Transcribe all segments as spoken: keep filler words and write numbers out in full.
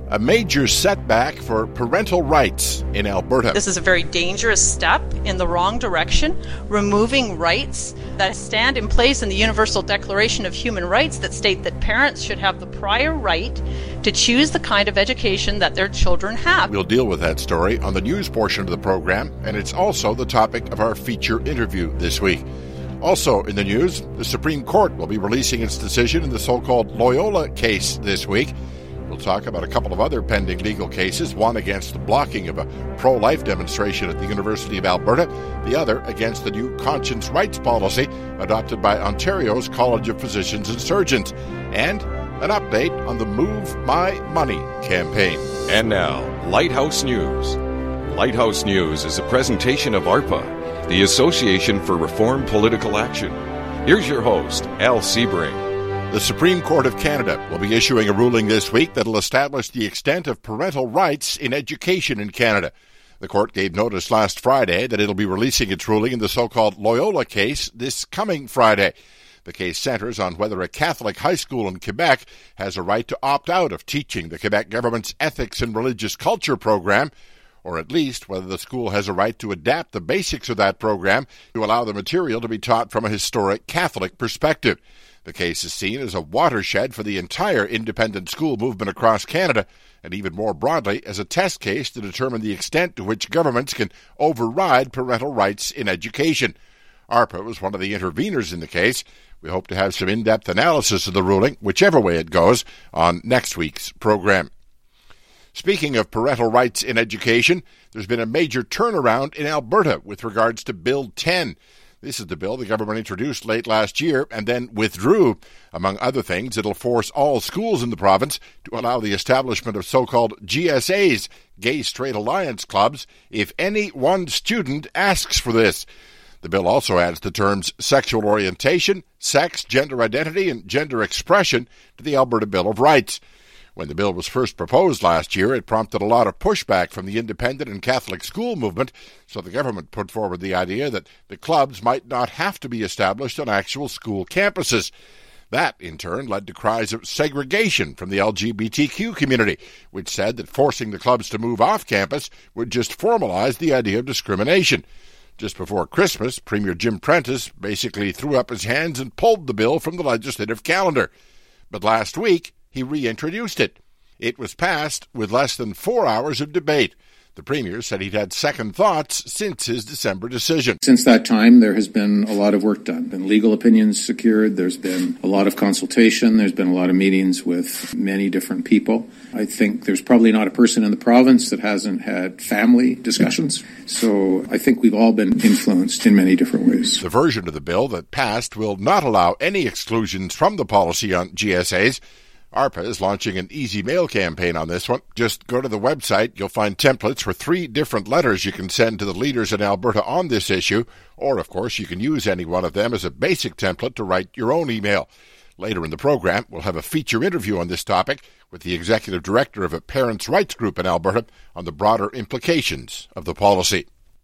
A major setback for parental rights in Alberta. This is a very dangerous step in the wrong direction, removing rights that stand in place in the Universal Declaration of Human Rights that state that parents should have the prior right to choose the kind of education that their children have. We'll deal with that story on the news portion of the program, and it's also the topic of our feature interview this week. Also in the news, the Supreme Court will be releasing its decision in the so-called Loyola case this week. We'll talk about a couple of other pending legal cases, one against the blocking of a pro-life demonstration at the University of Alberta, the other against the new conscience rights policy adopted by Ontario's College of Physicians and Surgeons, and an update on the Move My Money campaign. And now, Lighthouse News. Lighthouse News is a presentation of ARPA, the Association for Reform Political Action. Here's your host, Al Sebring. The Supreme Court of Canada will be issuing a ruling this week that will establish the extent of parental rights in education in Canada. The court gave notice last Friday that it'll be releasing its ruling in the so-called Loyola case this coming Friday. The case centers on whether a Catholic high school in Quebec has a right to opt out of teaching the Quebec government's ethics and religious culture program, or at least whether the school has a right to adapt the basics of that program to allow the material to be taught from a historic Catholic perspective. The case is seen as a watershed for the entire independent school movement across Canada, and even more broadly as a test case to determine the extent to which governments can override parental rights in education. ARPA was one of the interveners in the case. We hope to have some in-depth analysis of the ruling, whichever way it goes, on next week's program. Speaking of parental rights in education, there's been a major turnaround in Alberta with regards to Bill ten. This is the bill the government introduced late last year and then withdrew. Among other things, it'll force all schools in the province to allow the establishment of so-called G S As, Gay Straight Alliance Clubs, if any one student asks for this. The bill also adds the terms sexual orientation, sex, gender identity, and gender expression to the Alberta Bill of Rights. When the bill was first proposed last year, it prompted a lot of pushback from the independent and Catholic school movement, so the government put forward the idea that the clubs might not have to be established on actual school campuses. That, in turn, led to cries of segregation from the L G B T Q community, which said that forcing the clubs to move off campus would just formalize the idea of discrimination. Just before Christmas, Premier Jim Prentice basically threw up his hands and pulled the bill from the legislative calendar. But last week, he reintroduced it. It was passed with less than four hours of debate. The Premier said he'd had second thoughts since his December decision. Since that time, there has been a lot of work done. Been legal opinions secured. There's been a lot of consultation. There's been a lot of meetings with many different people. I think there's probably not a person in the province that hasn't had family discussions. So I think we've all been influenced in many different ways. The version of the bill that passed will not allow any exclusions from the policy on G S As. ARPA is launching an easy mail campaign on this one. Just go to the website. You'll find templates for three different letters you can send to the leaders in Alberta on this issue. Or, of course, you can use any one of them as a basic template to write your own email. Later in the program, we'll have a feature interview on this topic with the executive director of a parents' rights group in Alberta on the broader implications of the policy.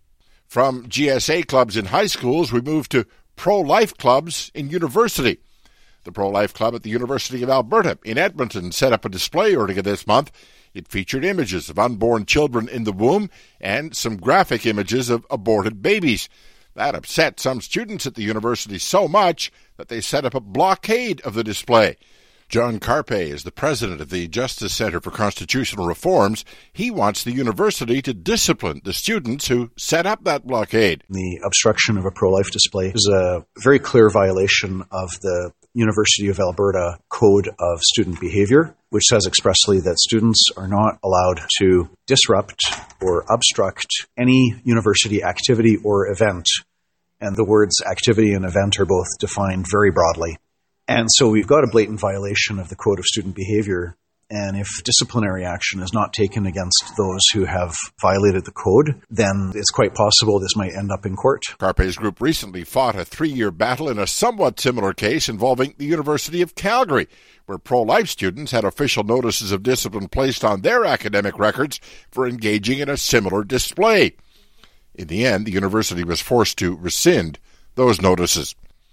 From G S A clubs in high schools, we move to pro-life clubs in university. The Pro-Life Club at the University of Alberta in Edmonton set up a display earlier this month. It featured images of unborn children in the womb and some graphic images of aborted babies. That upset some students at the university so much that they set up a blockade of the display. John Carpe is the president of the Justice Centre for Constitutional Reforms. He wants the university to discipline the students who set up that blockade. The obstruction of a pro-life display is a very clear violation of the University of Alberta Code of Student Behavior, which says expressly that students are not allowed to disrupt or obstruct any university activity or event. And the words activity and event are both defined very broadly. And so we've got a blatant violation of the Code of Student Behavior. And if disciplinary action is not taken against those who have violated the code, then it's quite possible this might end up in court. Carpe's group recently fought a three-year battle in a somewhat similar case involving the University of Calgary, where pro-life students had official notices of discipline placed on their academic records for engaging in a similar display. In the end, the university was forced to rescind those notices.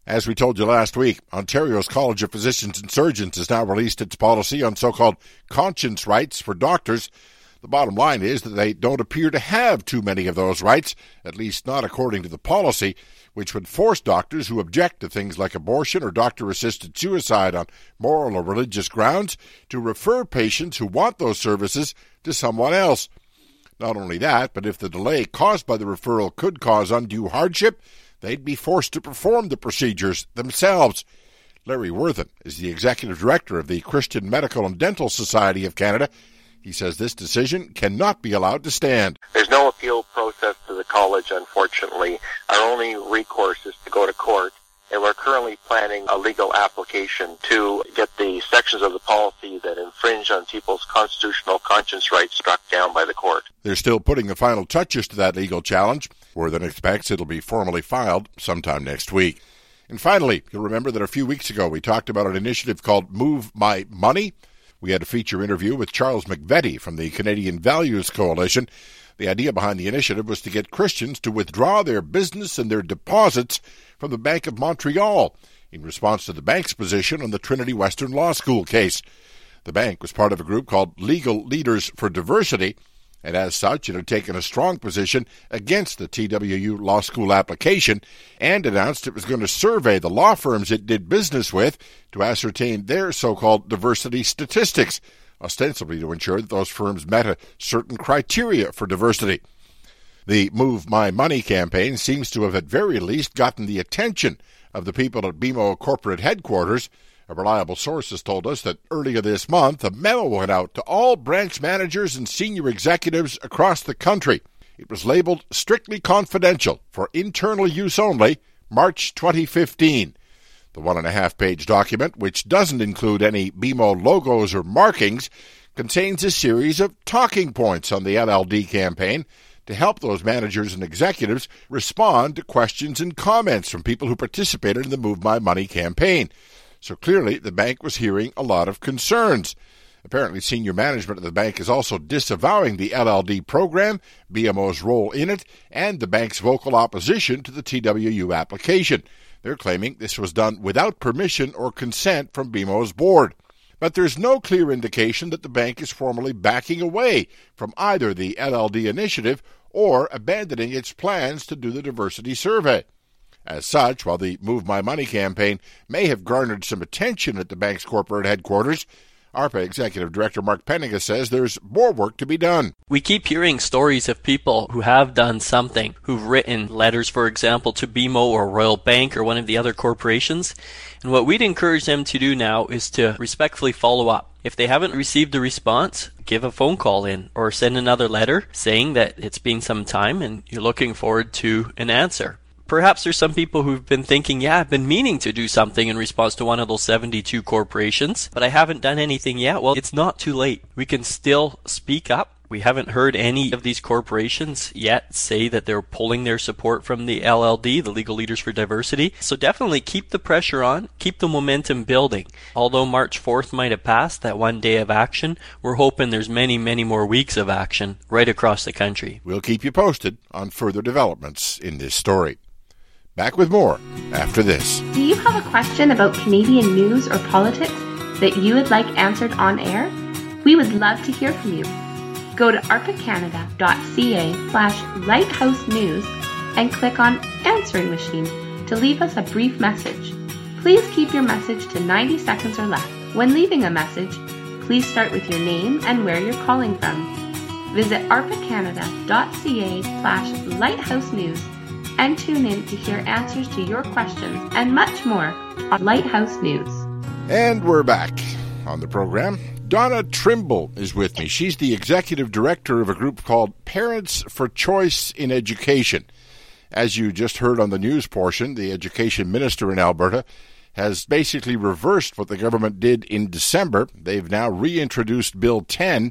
As we told you last week, Ontario's College of Physicians and Surgeons has now released its policy on so-called conscience rights for doctors. The bottom line is that they don't appear to have too many of those rights, at least not according to the policy, which would force doctors who object to things like abortion or doctor-assisted suicide on moral or religious grounds to refer patients who want those services to someone else. Not only that, but if the delay caused by the referral could cause undue hardship, they'd be forced to perform the procedures themselves. Larry Worthen is the executive director of the Christian Medical and Dental Society of Canada. He says this decision cannot be allowed to stand. There's no appeal process to the college, unfortunately. Our only recourse is to go to court, and we're currently planning a legal application to get the sections of the policy that infringe on people's constitutional conscience rights struck down by the court. They're still putting the final touches to that legal challenge. Worthen expects it'll be formally filed sometime next week. And finally, you'll remember that a few weeks ago we talked about an initiative called Move My Money. We had a feature interview with Charles McVetti from the Canadian Values Coalition. The idea behind the initiative was to get Christians to withdraw their business and their deposits from the Bank of Montreal in response to the bank's position on the Trinity Western Law School case. The bank was part of a group called Legal Leaders for Diversity, and as such, it had taken a strong position against the T W U Law School application and announced it was going to survey the law firms it did business with to ascertain their so-called diversity statistics, ostensibly to ensure that those firms met a certain criteria for diversity. The Move My Money campaign seems to have at very least gotten the attention of the people at B M O corporate headquarters. A reliable source has told us that earlier this month, a memo went out to all branch managers and senior executives across the country. It was labeled Strictly Confidential for internal use only, March twenty fifteen. The one-and-a-half-page document, which doesn't include any B M O logos or markings, contains a series of talking points on the L L D campaign to help those managers and executives respond to questions and comments from people who participated in the Move My Money campaign. So clearly, the bank was hearing a lot of concerns. Apparently, senior management of the bank is also disavowing the L L D program, B M O's role in it, and the bank's vocal opposition to the T W U application. They're claiming this was done without permission or consent from B M O's board. But there's no clear indication that the bank is formally backing away from either the L L D initiative or abandoning its plans to do the diversity survey. As such, while the Move My Money campaign may have garnered some attention at the bank's corporate headquarters, ARPA Executive Director Mark Penninga says there's more work to be done. We keep hearing stories of people who have done something, who've written letters, for example, to B M O or Royal Bank or one of the other corporations. And what we'd encourage them to do now is to respectfully follow up. If they haven't received a response, give a phone call in or send another letter saying that it's been some time and you're looking forward to an answer. Perhaps there's some people who've been thinking, yeah, I've been meaning to do something in response to one of those seventy-two corporations, but I haven't done anything yet. Well, it's not too late. We can still speak up. We haven't heard any of these corporations yet say that they're pulling their support from the L L D, the Legal Leaders for Diversity. So definitely keep the pressure on, keep the momentum building. Although March fourth might have passed, that one day of action, we're hoping there's many, many more weeks of action right across the country. We'll keep you posted on further developments in this story. Back with more after this. Do you have a question about Canadian news or politics that you would like answered on air? We would love to hear from you. Go to arpacanada.ca slash lighthouse news and click on Answering Machine to leave us a brief message. Please keep your message to ninety seconds or less. When leaving a message, please start with your name and where you're calling from. Visit arpacanada.ca slash lighthouse news and tune in to hear answers to your questions and much more on Lighthouse News. And we're back on the program. Donna Trimble is with me. She's the executive director of a group called Parents for Choice in Education. As you just heard on the news portion, the education minister in Alberta has basically reversed what the government did in December. They've now reintroduced Bill ten,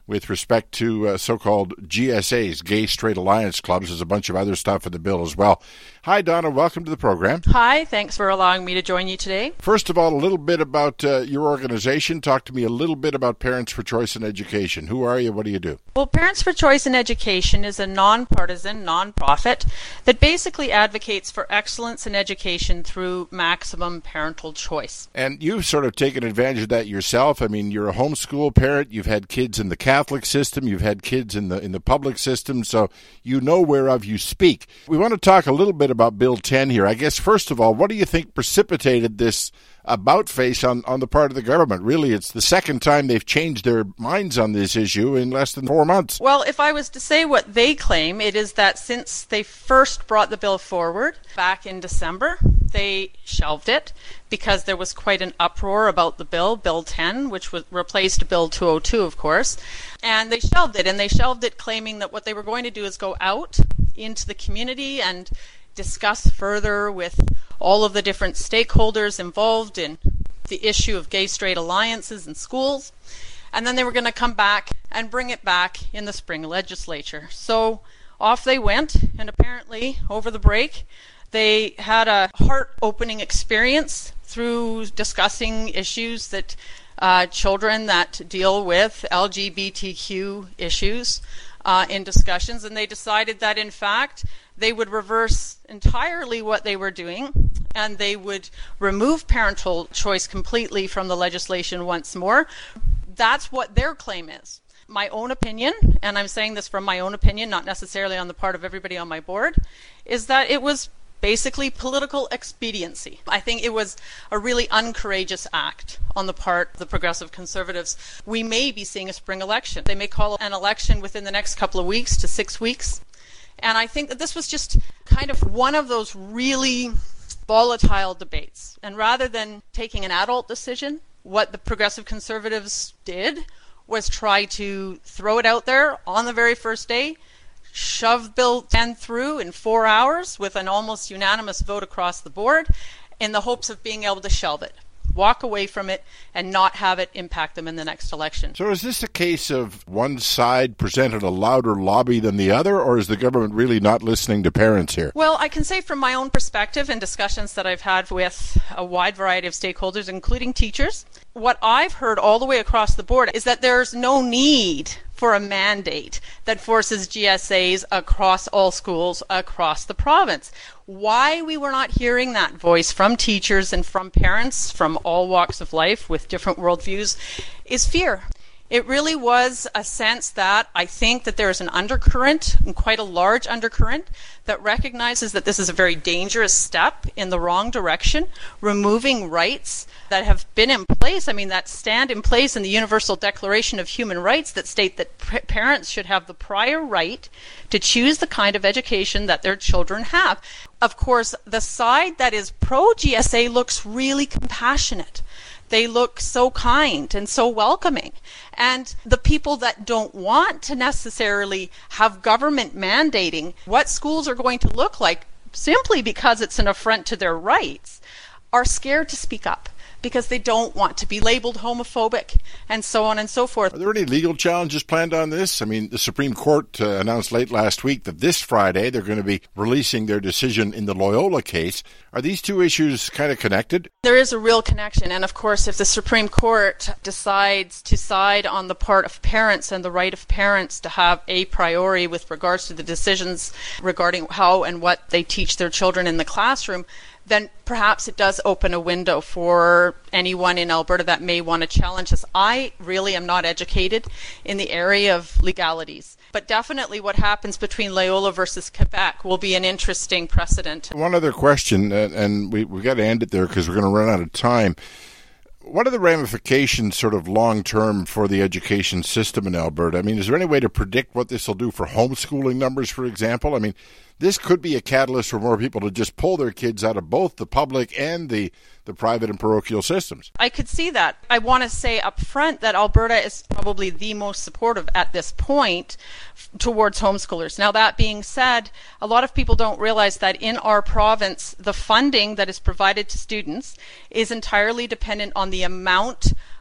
with respect to uh, so-called G S As, Gay Straight Alliance Clubs. There's a bunch of other stuff in the bill as well. Hi, Donna. Welcome to the program. Hi. Thanks for allowing me to join you today. First of all, a little bit about uh, your organization. Talk to me a little bit about Parents for Choice in Education. Who are you? What do you do? Well, Parents for Choice in Education is a nonpartisan, nonprofit that basically advocates for excellence in education through maximum parental choice. And you've sort of taken advantage of that yourself. I mean, you're a homeschool parent. You've had kids in the Catholic system. You've had kids in the in the public system. So you know whereof you speak. We want to talk a little bit about Bill ten here. I guess, first of all, what do you think precipitated this about-face on, on the part of the government? Really, it's the second time they've changed their minds on this issue in less than four months. Well, if I was to say what they claim, it is that since they first brought the bill forward back in December, they shelved it because there was quite an uproar about the bill, Bill ten, which was replaced Bill two oh two, of course. And they shelved it, and they shelved it claiming that what they were going to do is go out into the community and discuss further with all of the different stakeholders involved in the issue of gay-straight alliances in schools. And then they were going to come back and bring it back in the spring legislature. So off they went, and apparently over the break they had a heart-opening experience through discussing issues that uh, children that deal with L G B T Q issues uh, in discussions, and they decided that in fact they would reverse entirely what they were doing, and they would remove parental choice completely from the legislation once more. That's what their claim is. My own opinion, and I'm saying this from my own opinion, not necessarily on the part of everybody on my board, is that it was basically political expediency. I think it was a really uncourageous act on the part of the Progressive Conservatives. We may be seeing a spring election. They may call an election within the next couple of weeks to six weeks. And I think that this was just kind of one of those really volatile debates. And rather than taking an adult decision, what the Progressive Conservatives did was try to throw it out there on the very first day, shove Bill ten through in four hours with an almost unanimous vote across the board in the hopes of being able to shelve it, walk away from it, and not have it impact them in the next election. So is this a case of one side presented a louder lobby than the other, or is the government really not listening to parents here? Well, I can say from my own perspective and discussions that I've had with a wide variety of stakeholders, including teachers, what I've heard all the way across the board is that there's no need for a mandate that forces G S As across all schools across the province. Why we were not hearing that voice from teachers and from parents from all walks of life with different worldviews is fear. It really was a sense that I think that there is an undercurrent, and quite a large undercurrent, that recognizes that this is a very dangerous step in the wrong direction, removing rights that have been in place, I mean, that stand in place in the Universal Declaration of Human Rights that state that p- parents should have the prior right to choose the kind of education that their children have. Of course, the side that is pro-G S A looks really compassionate. They look so kind and so welcoming. And the people that don't want to necessarily have government mandating what schools are going to look like simply because it's an affront to their rights are scared to speak up, because they don't want to be labeled homophobic and so on and so forth. Are there any legal challenges planned on this? I mean, the Supreme Court uh, announced late last week that this Friday they're going to be releasing their decision in the Loyola case. Are these two issues kind of connected? There is a real connection. And of course, if the Supreme Court decides to side on the part of parents and the right of parents to have a priori with regards to the decisions regarding how and what they teach their children in the classroom, then perhaps it does open a window for anyone in Alberta that may want to challenge this. I really am not educated in the area of legalities, but definitely what happens between Loyola versus Quebec will be an interesting precedent. One other question, and we, we've got to end it there because we're going to run out of time. What are the ramifications sort of long-term for the education system in Alberta? I mean, is there any way to predict what this will do for homeschooling numbers, for example? I mean, this could be a catalyst for more people to just pull their kids out of both the public and the, the private and parochial systems. I could see that. I want to say up front that Alberta is probably the most supportive at this point f- towards homeschoolers. Now, that being said, a lot of people don't realize that in our province, the funding that is provided to students is entirely dependent on the amount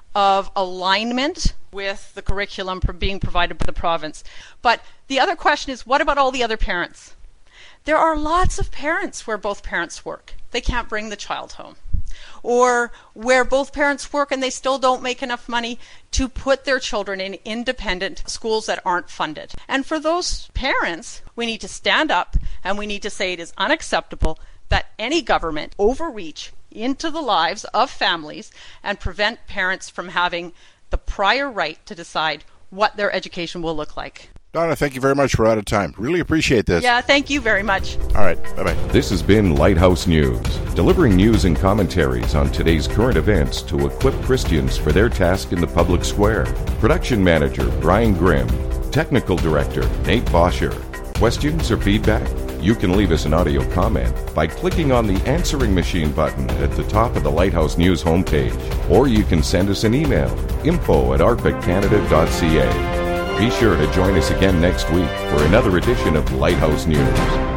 of alignment with the curriculum being provided by the province. But the other question is, what about all the other parents? There are lots of parents where both parents work. They can't bring the child home. Or where both parents work and they still don't make enough money to put their children in independent schools that aren't funded. And for those parents, we need to stand up and we need to say it is unacceptable that any government overreach into the lives of families and prevent parents from having the prior right to decide what their education will look like. Donna, thank you very much. We're out of time. Really appreciate this. Yeah, thank you very much. All right. Bye-bye. This has been Lighthouse News, delivering news and commentaries on today's current events to equip Christians for their task in the public square. Production Manager, Brian Grimm. Technical Director, Nate Bosher. Questions or feedback? You can leave us an audio comment by clicking on the answering machine button at the top of the Lighthouse News homepage. Or you can send us an email, info at arpa canada dot c a. Be sure to join us again next week for another edition of Lighthouse News.